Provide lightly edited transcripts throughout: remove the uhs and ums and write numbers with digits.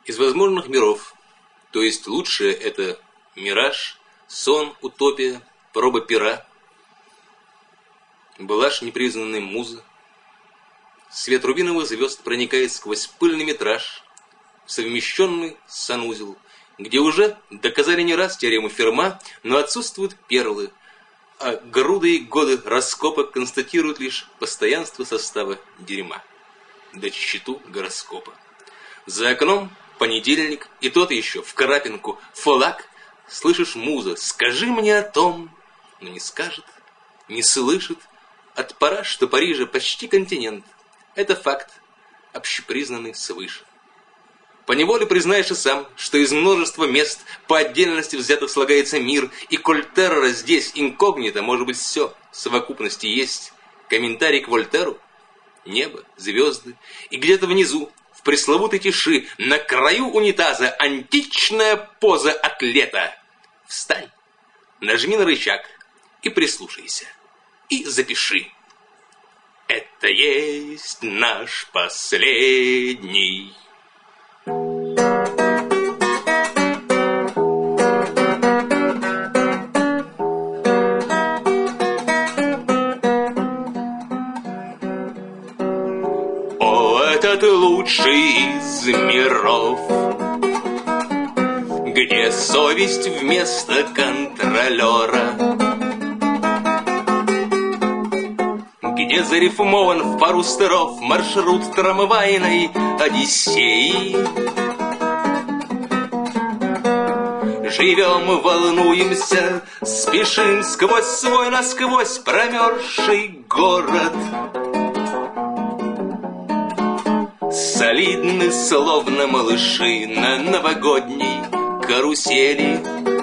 Из возможных миров, то есть лучшее это мираж, сон, утопия, проба пера, была ж непризнанная муза. Свет рубиновых звезд проникает сквозь пыльный метраж в совмещенный санузел, где уже доказали не раз теорему Ферма, но отсутствуют перлы, а груды и годы раскопок констатируют лишь постоянство состава дерьма, да тщету гороскопа. За окном понедельник, и тот еще в карапинку фолак. Слышишь, муза, скажи мне о том, но не скажет, не слышит. От пора, что Парижа почти континент. Это факт, общепризнанный свыше. Поневоле признаешь и сам, что из множества мест по отдельности взятых слагается мир, и коль террора здесь инкогнито, может быть, все в совокупности есть. Комментарий к Вольтеру, небо, звезды, и где-то внизу, в пресловутой тиши, на краю унитаза античная поза атлета. Встань, нажми на рычаг и прислушайся, и запиши. Это есть наш последний. О, этот лучший из миров, где совесть вместо контролера, где зарифмован в пару строф маршрут трамвайной Одиссеи. Живем, волнуемся, спешим сквозь свой насквозь промерзший город. Солидны, словно малыши на новогодней карусели.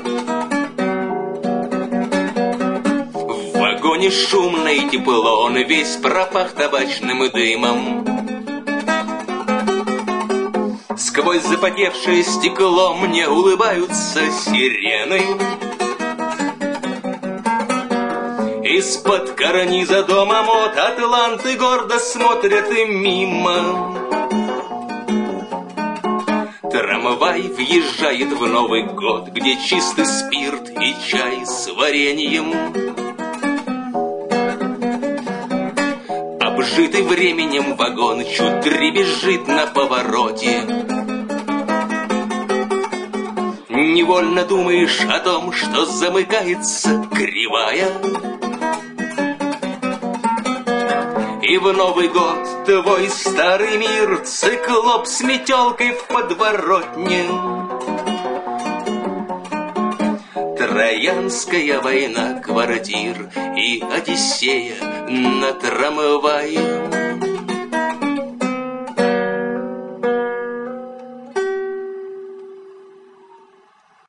В вагоне шумно и тепло, он весь пропах табачным дымом. Сквозь запотевшее стекло мне улыбаются сирены. Из-под карниза дома мод атланты гордо смотрят и мимо. Трамвай въезжает в Новый год, где чистый спирт и чай с вареньем. Обжитый временем вагон чуть дребезжит на повороте. Невольно думаешь о том, что замыкается кривая. И в Новый год твой старый мир циклоп с метелкой в подворотне. Троянская война квартир и Одиссея на трамвае.